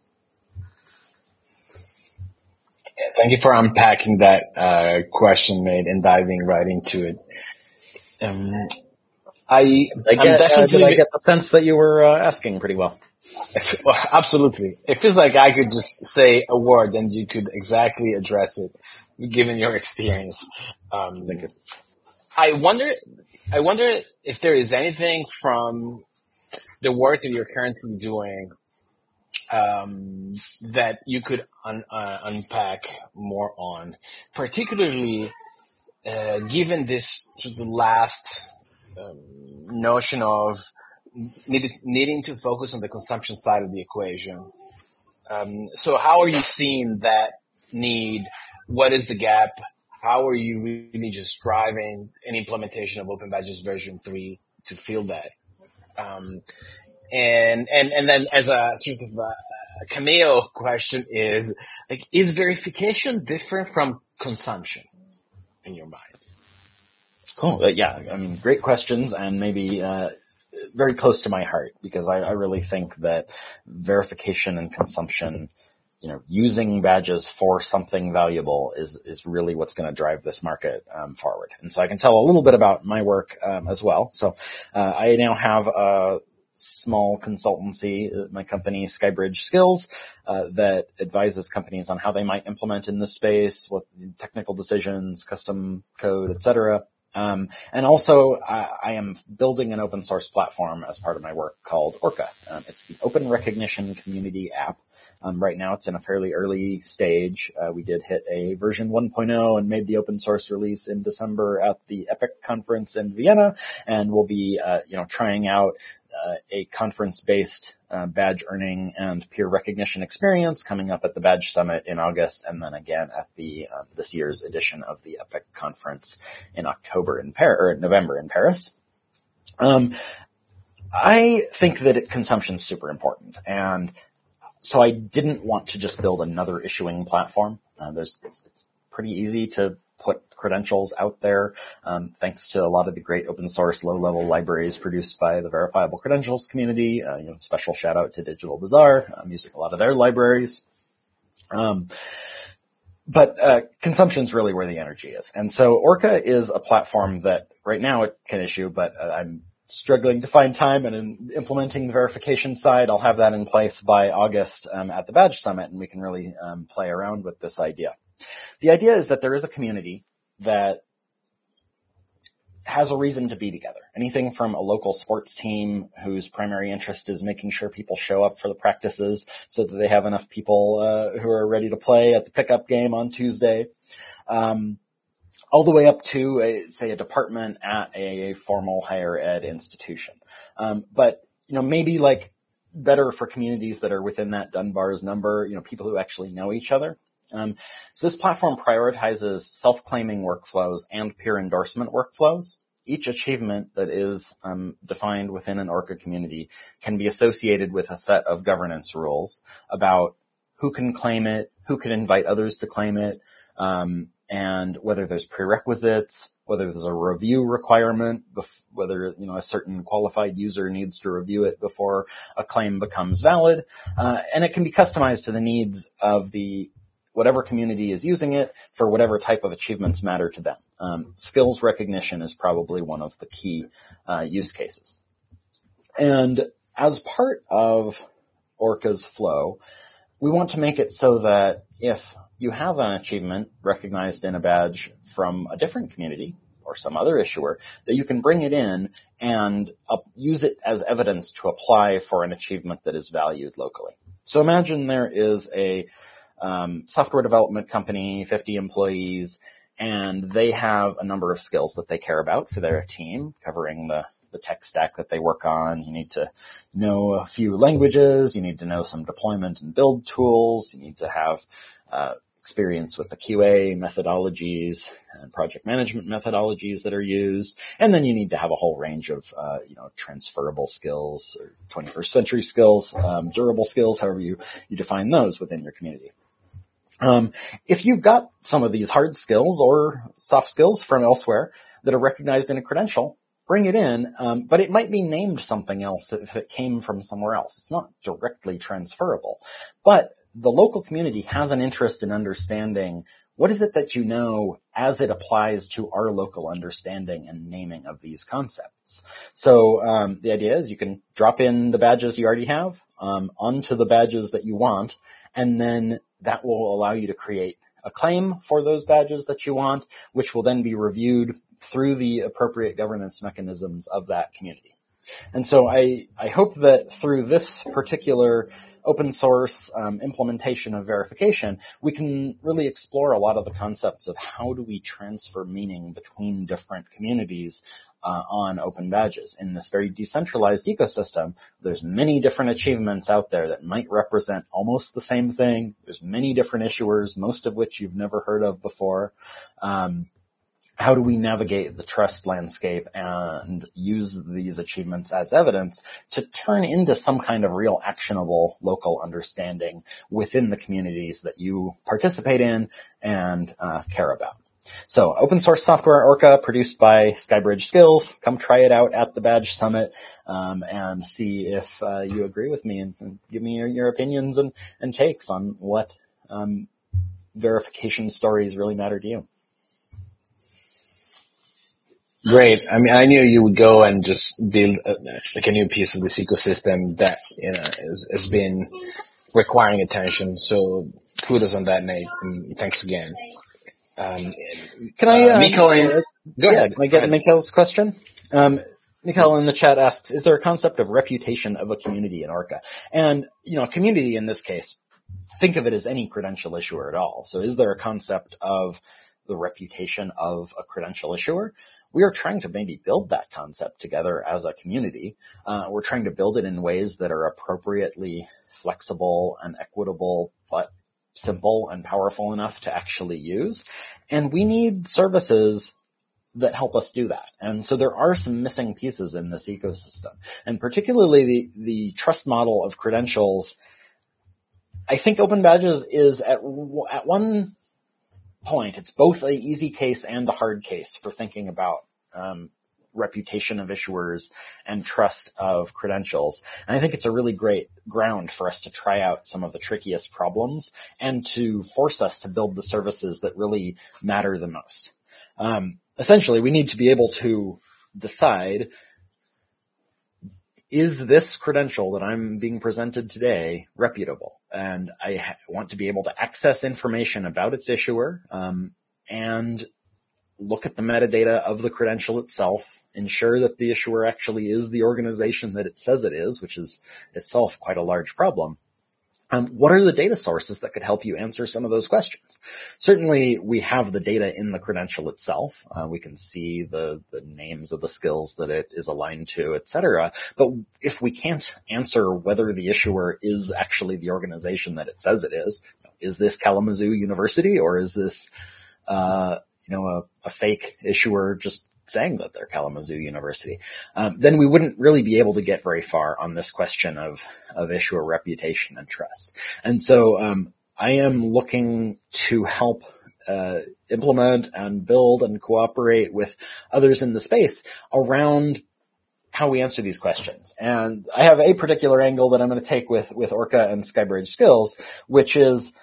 Thank you for unpacking that uh, question, Nate, and diving right into it. Um, I, I get, I'm definitely uh, did I get the sense that you were uh, asking pretty well? Well, absolutely. It feels like I could just say a word and you could exactly address it, given your experience. Um, Thank you. I wonder, I wonder if there is anything from the work that you're currently doing um, that you could un, uh, unpack more on, particularly uh, given this the last um, notion of need, needing to focus on the consumption side of the equation. Um, so how are you seeing that need? What is the gap? How are you really just driving an implementation of OpenBadges version three to fill that? Um, and, and, and then as a sort of a cameo question is, like, is verification different from consumption in your mind? Cool. Uh, yeah. I mean, great questions, and maybe, uh, very close to my heart, because I, I really think that verification and consumption, you know, using badges for something valuable is, is really what's going to drive this market, um, forward. And so I can tell a little bit about my work, um, as well. So, uh, I now have a small consultancy, uh, my company, Skybridge Skills, uh, that advises companies on how they might implement in this space, what technical decisions, custom code, et cetera. Um, and also, I, I am building an open source platform as part of my work called Orca. Um, it's the Open Recognition Community app. Um, right now it's in a fairly early stage. Uh, we did hit a version one point oh and made the open source release in December at the EPIC conference in Vienna. And we'll be, uh, you know, trying out Uh, a conference-based uh, badge earning and peer recognition experience coming up at the Badge Summit in August, and then again at the uh, this year's edition of the EPIC conference in October in Paris, or November in Paris. Um, I think that it, consumption is super important, and so I didn't want to just build another issuing platform. Uh, there's it's, it's pretty easy to put credentials out there, um, thanks to a lot of the great open source low-level libraries produced by the verifiable credentials community. Uh, you know, special shout out to Digital Bazaar. I'm using a lot of their libraries. Um, but uh, consumption is really where the energy is. And so Orca is a platform that right now it can issue, but uh, I'm struggling to find time, and in implementing the verification side, I'll have that in place by August um, at the Badge Summit, and we can really um, play around with this idea. The idea is that there is a community that has a reason to be together. Anything from a local sports team whose primary interest is making sure people show up for the practices so that they have enough people uh, who are ready to play at the pickup game on Tuesday, um, all the way up to, a, say, a department at a formal higher ed institution. Um, but, you know, maybe like better for communities that are within that Dunbar's number, you know, people who actually know each other. Um, so this platform prioritizes self-claiming workflows and peer endorsement workflows. Each achievement that is um, defined within an Orca community can be associated with a set of governance rules about who can claim it, who can invite others to claim it, um, and whether there's prerequisites, whether there's a review requirement, bef- whether, you know, a certain qualified user needs to review it before a claim becomes valid. Uh, and it can be customized to the needs of the whatever community is using it for whatever type of achievements matter to them. Um, skills recognition is probably one of the key uh, use cases. And as part of Orca's flow, we want to make it so that if you have an achievement recognized in a badge from a different community or some other issuer, that you can bring it in and up, use it as evidence to apply for an achievement that is valued locally. So imagine there is a um, software development company, fifty employees, and they have a number of skills that they care about for their team, covering the the tech stack that they work on. You need to know a few languages. You need to know some deployment and build tools. You need to have uh, experience with the Q A methodologies and project management methodologies that are used. And then you need to have a whole range of, uh, you know, transferable skills or twenty-first century skills, um, durable skills, however you, you define those within your community. Um, if you've got some of these hard skills or soft skills from elsewhere that are recognized in a credential, bring it in, um, but it might be named something else if it came from somewhere else. It's not directly transferable. But the local community has an interest in understanding what is it that you know as it applies to our local understanding and naming of these concepts. So um, the idea is you can drop in the badges you already have um, onto the badges that you want, and then that will allow you to create a claim for those badges that you want, which will then be reviewed through the appropriate governance mechanisms of that community. And so I, I hope that through this particular open source um, implementation of verification, we can really explore a lot of the concepts of how do we transfer meaning between different communities uh, on open badges. In this very decentralized ecosystem, there's many different achievements out there that might represent almost the same thing. There's many different issuers, most of which you've never heard of before. Um, How do we navigate the trust landscape and use these achievements as evidence to turn into some kind of real actionable local understanding within the communities that you participate in and uh, care about? So open source software Orca produced by Skybridge Skills. Come try it out at the Badge Summit um, and see if uh, you agree with me and, and give me your, your opinions and, and takes on what um, verification stories really matter to you. Great. I mean, I knew you would go and just build a, like a new piece of this ecosystem that, you know, has, has been requiring attention. So kudos on that, Nate. And thanks again. Um, Can I, uh, uh, Mikhail, uh, go yeah, ahead. Can I get Mikhail's question? Um, Mikhail in the chat asks, is there a concept of reputation of a community in Orca? And, you know, a community in this case, think of it as any credential issuer at all. So is there a concept of the reputation of a credential issuer? We are trying to maybe build that concept together as a community. Uh, we're trying to build it in ways that are appropriately flexible and equitable, but simple and powerful enough to actually use. And we need services that help us do that. And so there are some missing pieces in this ecosystem. And particularly the, the trust model of credentials, I think Open Badges is at, at one point, it's both an easy case and a hard case for thinking about um, reputation of issuers and trust of credentials. And I think it's a really great ground for us to try out some of the trickiest problems and to force us to build the services that really matter the most. Um, essentially, we need to be able to decide, is this credential that I'm being presented today reputable? And I ha- want to be able to access information about its issuer, um, and look at the metadata of the credential itself, ensure that the issuer actually is the organization that it says it is, which is itself quite a large problem. Um, what are the data sources that could help you answer some of those questions? Certainly, we have the data in the credential itself. Uh, we can see the, the names of the skills that it is aligned to, et cetera. But if we can't answer whether the issuer is actually the organization that it says it is, is this Kalamazoo University, or is this, uh, you know, a, a fake issuer just saying that they're Kalamazoo University, um, then we wouldn't really be able to get very far on this question of, of issuer reputation and trust. And so, um, I am looking to help, uh, implement and build and cooperate with others in the space around how we answer these questions. And I have a particular angle that I'm going to take with, with Orca and Skybridge Skills, which is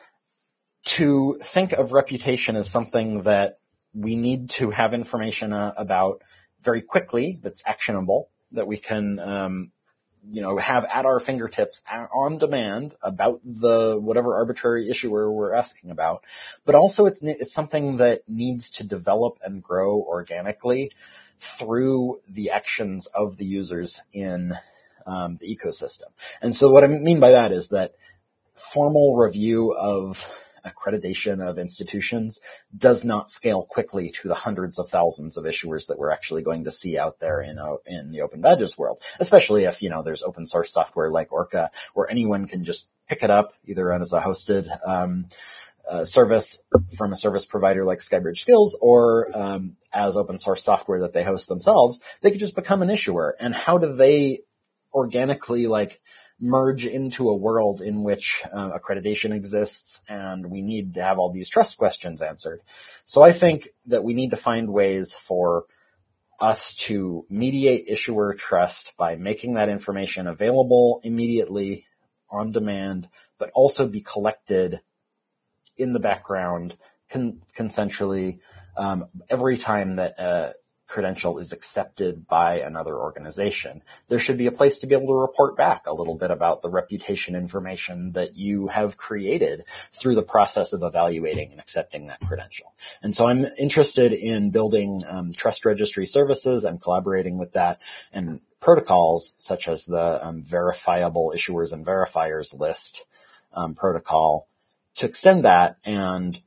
to think of reputation as something that we need to have information uh, about very quickly, that's actionable, that we can, um, you know, have at our fingertips on demand about the whatever arbitrary issuer we're asking about. But also it's, it's something that needs to develop and grow organically through the actions of the users in um, the ecosystem. And so what I mean by that is that formal review of accreditation of institutions does not scale quickly to the hundreds of thousands of issuers that we're actually going to see out there in a, in the Open Badges world, especially if, you know, there's open source software like Orca where anyone can just pick it up either as a hosted um, uh, service from a service provider like Skybridge Skills or um, as open source software that they host themselves. They could just become an issuer. And how do they organically like merge into a world in which uh, accreditation exists and we need to have all these trust questions answered? So I think that we need to find ways for us to mediate issuer trust by making that information available immediately on demand, but also be collected in the background con- consensually um, every time that a credential is accepted by another organization. There should be a place to be able to report back a little bit about the reputation information that you have created through the process of evaluating and accepting that credential. And so I'm interested in building um, trust registry services and collaborating with that and protocols such as the um, verifiable issuers and verifiers list um, protocol to extend that and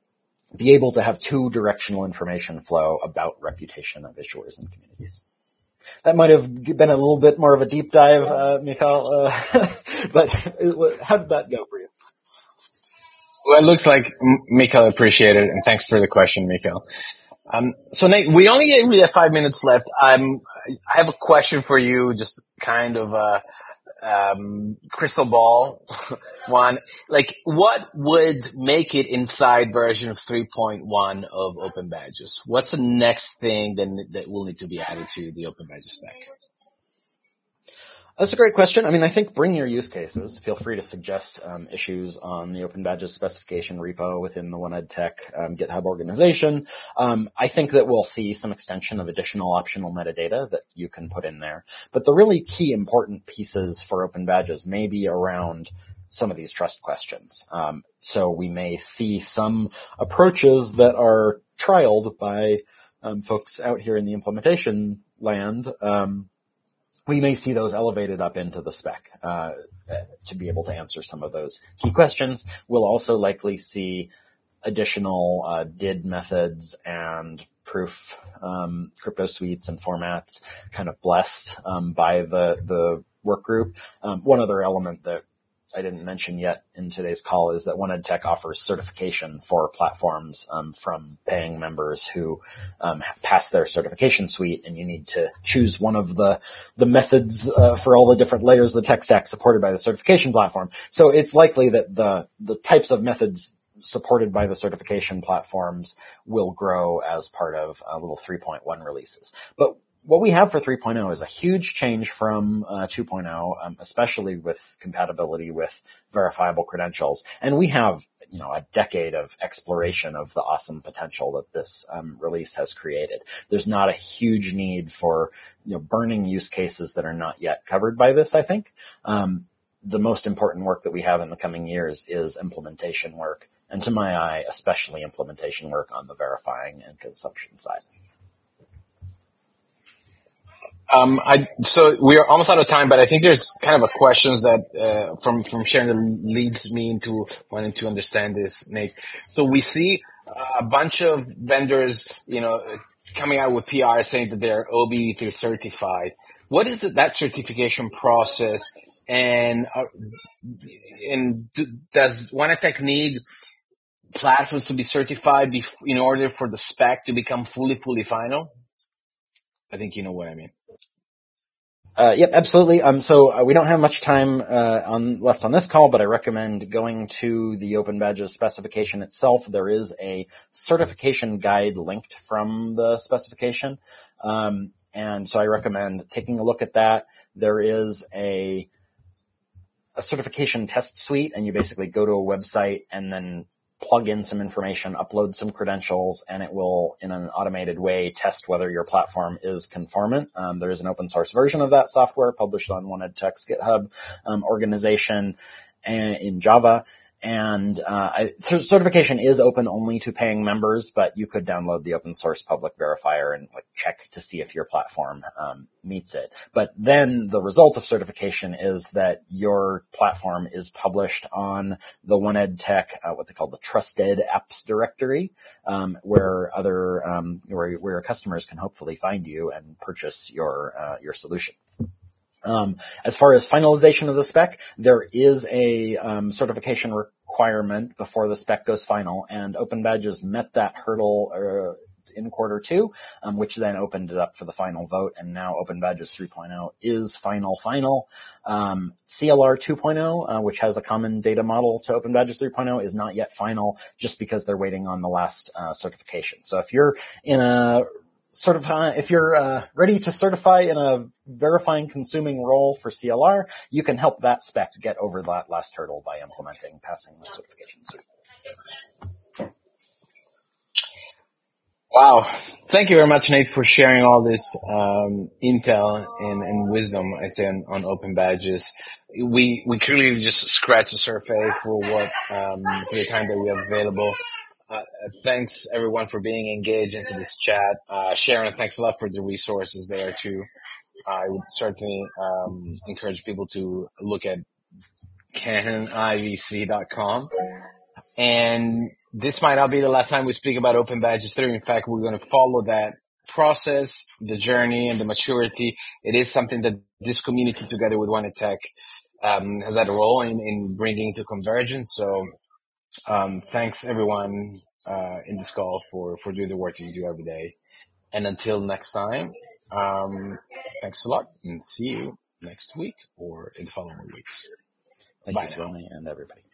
be able to have two directional information flow about reputation of issuers and communities. That might have been a little bit more of a deep dive, uh, Mikhail, uh, but how did that go for you? Well, it looks like Mikhail appreciated it, and thanks for the question, Mikhail. Um, so Nate, we only really have five minutes left. I'm, I have a question for you, just kind of a um, crystal ball one. Like, what would make it inside version three point one of Open Badges? What's the next thing that, that will need to be added to the Open Badges spec? That's a great question. I mean, I think bring your use cases. Feel free to suggest um, issues on the Open Badges specification repo within the OneEdTech um, GitHub organization. Um, I think that we'll see some extension of additional optional metadata that you can put in there. But the really key important pieces for Open Badges may be around some of these trust questions. Um, so we may see some approaches that are trialed by um, folks out here in the implementation land. Um, We may see those elevated up into the spec uh, to be able to answer some of those key questions. We'll also likely see additional uh, D I D methods and proof um, crypto suites and formats kind of blessed um, by the the work group. Um, one other element that I didn't mention yet in today's call is that OneEdTech offers certification for platforms um, from paying members who um, pass their certification suite, and you need to choose one of the the methods uh, for all the different layers of the tech stack supported by the certification platform. So it's likely that the the types of methods supported by the certification platforms will grow as part of uh, little three point one releases. But what we have for three point oh is a huge change from uh, two point oh, um, especially with compatibility with verifiable credentials. And we have, you know, a decade of exploration of the awesome potential that this um, release has created. There's not a huge need for, you know, burning use cases that are not yet covered by this, I think. Um, the most important work that we have in the coming years is implementation work and to my eye, especially implementation work on the verifying and consumption side. Um, I, so we're almost out of time, but I think there's kind of a questions that, uh, from, from Sharon that leads me into wanting to understand this, Nate. So we see a bunch of vendors, you know, coming out with P R saying that they're O B E three certified. What is that certification process? And, uh, and does OneAttack need platforms to be certified bef- in order for the spec to become fully, fully final? I think you know what I mean. Uh, yep, absolutely. Um, so uh, we don't have much time uh, on left on this call, but I recommend going to the OpenBadges specification itself. There is a certification guide linked from the specification, um, and so I recommend taking a look at that. There is a a certification test suite, and you basically go to a website and then plug in some information, upload some credentials, and it will, in an automated way, test whether your platform is conformant. Um, there is an open source version of that software published on OneEdTech's GitHub um, organization and in Java. And uh, I, certification is open only to paying members, but you could download the open source public verifier and like check to see if your platform um, meets it. But then the result of certification is that your platform is published on the OneEdTech, uh, what they call the trusted apps directory, um, where other um, where where your customers can hopefully find you and purchase your uh, your solution. Um, as far as finalization of the spec, there is a um, certification requirement before the spec goes final, and OpenBadges met that hurdle uh, in quarter two, um, which then opened it up for the final vote, and now OpenBadges three point oh is final final. Um, C L R two point oh, uh, which has a common data model to OpenBadges three point oh, is not yet final, just because they're waiting on the last uh, certification. So if you're in a Certify, if you're uh, ready to certify in a verifying consuming role for C L R, you can help that spec get over that last hurdle by implementing, passing the certification suite. Wow. Thank you very much, Nate, for sharing all this um, intel and, and wisdom, I'd say, on, on OpenBadges. We we clearly just scratched the surface for what um, for the time that we have available. Uh, thanks everyone for being engaged into this chat. Uh, Sharon, thanks a lot for the resources there too. I would certainly um, encourage people to look at canon I V C dot com. And this might not be the last time we speak about OpenBadges three. In fact, we're going to follow that process, the journey, and the maturity. It is something that this community, together with OneEdTech, um, has had a role in, in bringing to convergence. So um, thanks, everyone uh, in this call for, for doing the work that you do every day. And until next time, um, thanks a lot, and see you next week or in the following weeks. Thank Bye you, now. Swami, and everybody.